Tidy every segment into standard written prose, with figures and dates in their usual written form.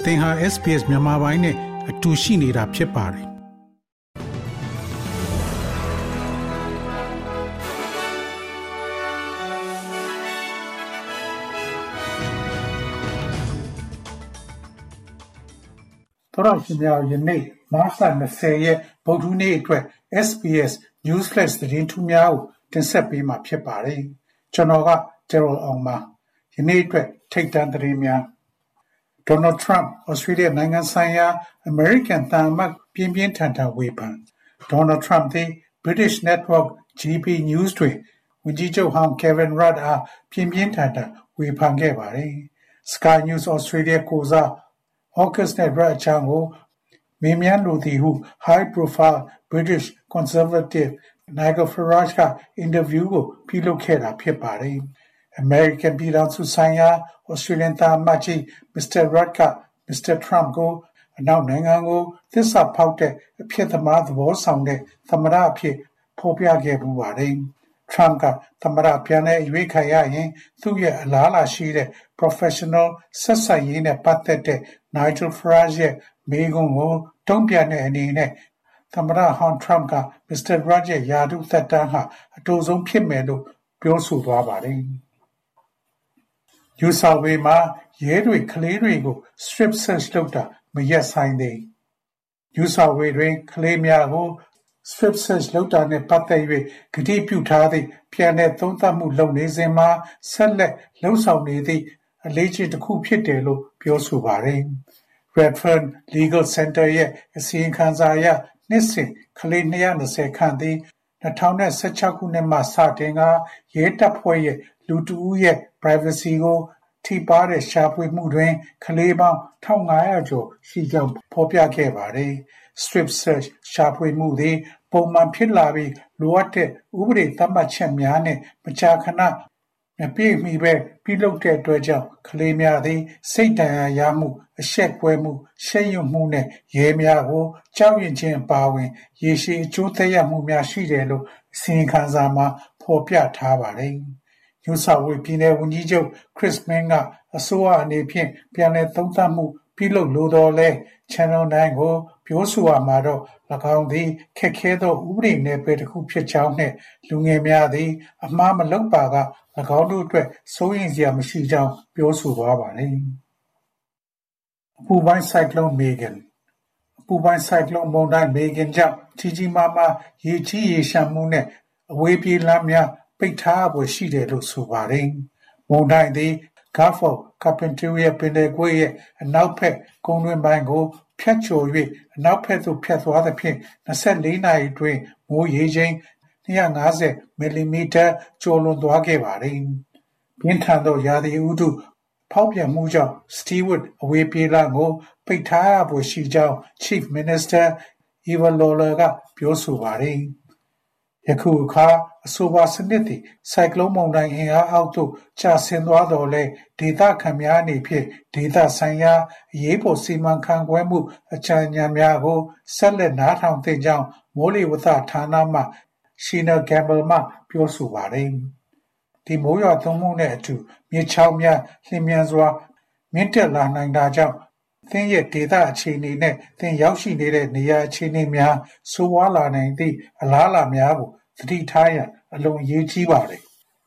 သင်ဟာ SPS မြန်မာပိုင်းနဲ့အတူရှိနေတာဖြစ်ပါတယ်။သောရရှိမြယနေ့မတ်လ20ရက်ဗုဒ္ဓနေ့အတွက် SPS News Flash သတင်းထူးများကိုတင်ဆက်ပေးမှာဖြစ်ပါတယ်။ကျွန်တော်က Gerald အောင်ပါ။ယနေ့အတွက်ထိပ်တန်းသတင်းများ Donald Trump ဩစတြေးလျနိုင်ငံဆိုင်ရာ American သံအမတ်ပြင်းပြင်းထန်ထန်ဝေဖန် Donald Trump သည် British Network GB News တွင်ဝန်ကြီးချုပ်ဟောင်း Kevin Rudd အားပြင်းပြင်းထန်ထန်ဝေဖန်ခဲ့ပါတယ်။ Sky News Australia ကိုစား August နဲ့ Rudd အကြောင်းကိုမေးမြန်းလိုသည်ဟု High Profile British Conservative Nigel Farage ကအင်တာဗျူးကိုပြုလုပ်ခဲ့တာဖြစ်ပါတယ်။ American ပြည်ထောင်စုဆိုင်ရာ Australian သံအမတ်ကြီး Mr. Rudd က Mr. Trump ကိုအနောက်နိုင်ငံကိုသစ္စာဖောက်တဲ့အဖြစ်သမားသဘောဆောင်တဲ့သမ္မတအဖြစ်ဖော်ပြခဲ့ပူပါတယ်။ Trump ကသမ္မတပြန်လည်ရွေးခံရရင်သူ့ရဲ့အလားအလာရှိတဲ့ professional ဆက်ဆံရေးနဲ့ပတ်သက်တဲ့ Nigel Farage ရဲ့မေးခွန်းကိုတုံ့ပြန်တဲ့အနေနဲ့သမ္မတဟောင်း Trump က Mr. Rudd ရဲ့ယာတုသက်တမ်းဟာအတိုဆုံးဖြစ်မယ်လို့ပြောဆိုသွားပါတယ်။ New South Wales မှာရဲတွေကလေးတွေကို strip search လုပ်တာမရပ်ဆိုင်သေး။ New South Wales တွင်ကလေးများကို strip search လုပ်တာနဲ့ပတ်သက်၍ကတိပြုထားသည့်ပြန်လည်သုံးသပ်မှုလုပ်နေစဉ်မှာဆက်လက်လှုံ့ဆော်နေသည့်အလေးချိန်တစ်ခုဖြစ်တယ်လို့ပြောဆိုပါတယ်။ Redfern Legal Center ရဲ့အစီရင်ခံစာအရနှစ်စဉ်ကလေး220ခန့်သည်2016ခုနှစ်မှစတင်ကရဲတပ်ဖွဲ့ရဲ့လူတဦးရဲ့ privacy ကိုထိပါးတဲ့ရှာဖွေမှုတွင်ကလေးပေါင်း1500ကျော်ရှိကြောင်းဖော်ပြခဲ့ပါတယ်။ Strip search ရှာဖွေမှုသည်ပုံမှန်ဖြစ်လာပြီးလိုအပ်တဲ့ဥပဒေသတ်မှတ်ချက်များနှင့်မကြာခဏမပြည့်မီပဲပြုလုပ်တဲ့အတွက်ကြောင့်ကလေးများသည်စိတ်ဒဏ်ရာရမှုအရှက်ကွဲမှုရှက်ရွံ့မှုနှင့်ရဲများကိုကြောက်ရွံ့ခြင်းအပါအဝင်ရေရှည်အကျိုးသက်ရောက်မှုများရှိတယ်လို့အစီရင်ခံစာမှာဖော်ပြထားပါတယ်။ New South Wales ပြည်နယ်ဝန်ကြီးချုပ် Chris Minns ကအစိုးရအနေဖြင့်ပြန်လည်သုံးသပ်မှုပြုလုပ်လိုသော်လည်း Channel 9ကိုပြောဆိုရမှာတော့၎င်းသည်ခက်ခဲသောဥပဒေနယ်ပယ်တစ်ခုဖြစ်ကြောင်းနှင့်လူငယ်များသည်အမှားမလုပ်ပါက၎င်းတို့အတွက်စိုးရိမ်စရာမရှိကြောင်းပြောဆိုသွားပါတယ်။အပူပိုင်းဆိုင်ကလုန်း Megan အပူပိုင်းဆိုင်ကလုန်းမုန်တိုင်း Megan ကြောင့်ကြီးကြီးမားမားရေကြီးရေလျှံမှုနဲ့အဝေးပြေးလမ်းများပိတ်ထားဖို့ရှိတယ်လို့ဆိုပါတယ်။မုန်တိုင်းသည် Gulf of Carpentaria ပင်လယ်ကွေ့ရဲ့အနောက်ဘက်ကုန်းတွင်းပိုင်းကိုဖြတ်ကျော်၍အနောက်ဘက်သို့ဖြတ်သွားသဖြင့်24နာရီအတွင်းမိုးရေချိန်250မီလီမီတာကျော်လွန်သွားခဲ့ပါတယ်။ပြင်းထန်သောရာသီဥတုဖောက်ပြန်မှုကြောင့် Stewart အဝေးပြေးလမ်းကိုပိတ်ထားရဖို့ရှိကြောင်း Chief Minister Eva Lawler ကပြောဆိုပါတယ်။ယခုအခါအဆိုပါစနစ်သည်ဆိုင်ကလုန်းမုန်တိုင်းအင်အားအောက်သို့ကျဆင်းသွားတော်လဲဒေသခံများအနေဖြင့်ဒေသဆိုင်ရာအရေးပေါ်စီမံခန့်ခွဲမှုအကြံဉာဏ်များကိုဆက်လက်နားထောင်သင့်ကြောင်းမိုးလေဝသဌာနမှ Sheena Gamble မှပြောဆိုပါတယ်။ဒီမိုးရွာသွန်းမှုနဲ့အတူမြစ်ချောင်းများလျင်မြန်စွာမြင့်တက်လာနိုင်တာကြောင့်သင်ရဲ့ဒေသအခြေအနေနဲ့သင်ရောက်ရှိနေတဲ့နေရာအခြေအနေများဆိုးဝါးလာနိုင်သည့်အလားအလာများကိုသတိထားရန်အလွန်အရေးကြီးပါတယ်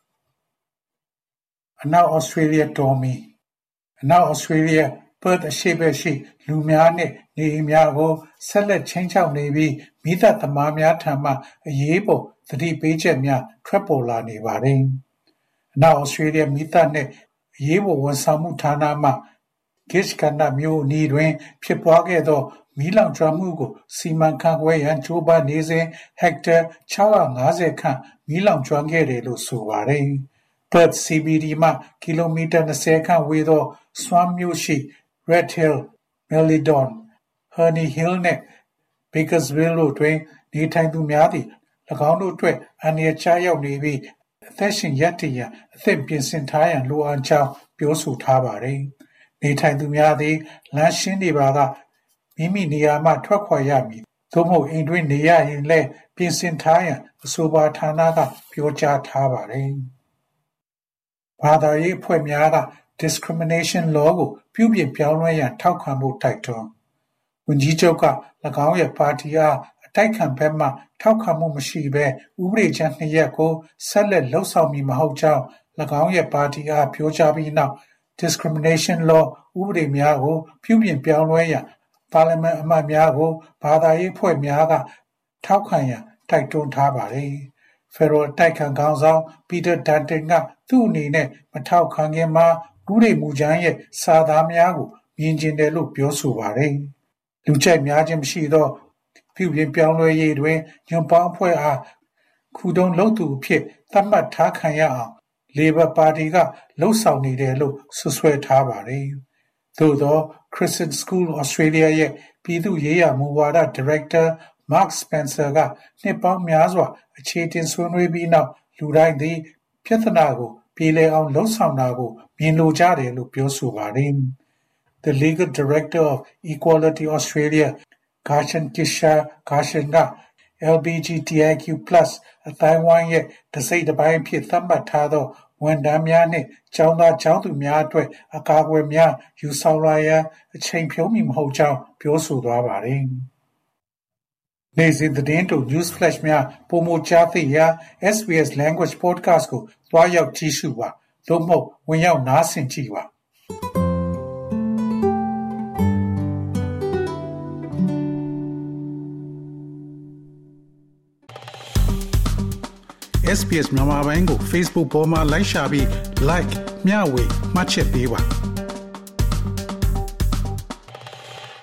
။အနောက်ဩစတြေးလျတော်မီအနောက်ဩစတြေးလျ Perth အရှေ့ဘက်ရှိလူများနှင့်နေအိမ်များကိုဆက်လက်ချင်းချောက်နေပြီးမီးသတ်သမားများထံမှအရေးပေါ်သတိပေးချက်များထွက်ပေါ်လာနေပါတယ်။အနောက်ဩစတြေးလျမီးသတ်နှင့်အရေးပေါ်ဝန်ဆောင်မှုဌာနမှGitchkana မြို့အနီးတွင်ဖြစ်ပွားခဲ့သောမီးလောင်ကျွမ်းမှုကိုစီမံခန့်ခွဲရန်ကြိုးပမ်းနေစဉ်ဟက်တာ650ခန့်မီးလောင်ကျွမ်းခဲ့တယ်လို့ဆိုပါတယ်။ Perth CBD မှကီလိုမီတာ20ခန့်ဝေးသော Swan မြို့ရှိ Red Hill, Melidon, Herne Hill နှင့် Bakersfield တို့တွင်နေထိုင်သူများသည်၎င်းတို့အတွက်အန္တရာယ်ကျရောက်နေပြီးအသက်ရှင်ရပ်တည်ရန်အသင့်ပြင်ဆင်ထားရန်လိုအပ်ကြောင်းပြောဆိုထားပါတယ်။နေထိုင်သူများသည်လမ်းရှင်းနေပါကမိမိနေရာမှထွက်ခွာရမည်သို့မဟုတ်အိမ်တွင်းနေရရင်လည်းပြင်ဆင်ထားရန်အဆိုပါဌာနကပြောကြားထားပါတယ်။ဘာသာရေးအဖွဲ့များက discrimination law ကိုပြုပြင်ပြောင်းလဲရန်ထောက်ခံဖို့တိုက်တွန်းဝန်ကြီးချုပ်က၎င်းရဲ့ပါတီအားအတိုက်ခံဘက်မှထောက်ခံမှုမရှိဘဲဥပဒေကြမ်း2ရပ်ကိုဆက်လက်လှုပ်ဆောင်မည်မဟုတ်ကြောင်း၎င်းရဲ့ပါတီအားပြောကြားပြီးနောက် discrimination law ဥပဒေများကိုပြုပြင်ပြောင်းလဲရန်ပါလီမန်အမတ်များကိုဘာသာရေးဖွဲ့များကထောက်ခံရန်တိုက်တွန်းထားပါတယ်။ Federal တိုက်ခံခေါင်းဆောင် Peter Dutton ကသူ့အနေနဲ့မထောက်ခံခင်မှာဥပဒေမူကြမ်းရဲ့စာသားများကိုမြင်ကျင်တယ်လို့ပြောဆိုပါတယ်။လူကြိုက်များခြင်းမရှိသောပြုပြင်ပြောင်းလဲရေးတွင်ညွန့်ပေါင်းအဖွဲ့အားခုတုံးလုပ်သူအဖြစ်သတ်မှတ်ထားခံရအောင် Labour ပါတီကလှုပ်ဆောင်နေတယ်လို့ဆွဆွဲထားပါတယ်။သို့သော Christian School Australia ရဲ့ပြည်သူ့ရေးရာမူဝါဒဒါရိုက်တာ Mark Spencer ကနှစ်ပေါင်းများစွာအခြေတင်ဆွေးနွေးပြီးနောက်လူတိုင်းသည်ပြဿနာကိုပြေလည်အောင်လှုံ့ဆော်တာကိုမြင်လိုကြတယ်လို့ပြောဆိုပါတယ်။ The Legal Director of Equality Australia, Garshan Kishar Garshan က LGBTIQ+ အတိုင်းဝိုင်းရဲ့တစ်စိတ်တစ်ပိုင်းဖြစ်သတ်မှတ်ထားသောဝန်ထမ်းများနှင့်ကျောင်းသားကျောင်းသူများအတွက်အကာအကွယ်များယူဆောင်လာရန်အချိန်ဖြုံးမည်မဟုတ်ကြောင်းပြောဆိုသွားပါတယ်။နေ့စဉ်သတင်းတို့ News Flash များပိုမိုကြားသိရ SBS Language Podcast ကိုသွားရောက်ကြည့်ရှုပါသို့မဟုတ်ဝင်ရောက်နားဆင်ကြည့်ပါ SBS မြန်မာပိုင်းကို Facebook ပေါ်မှာ like ရှာပြီး like မျှဝေမှတ်ချက်ပေးပါ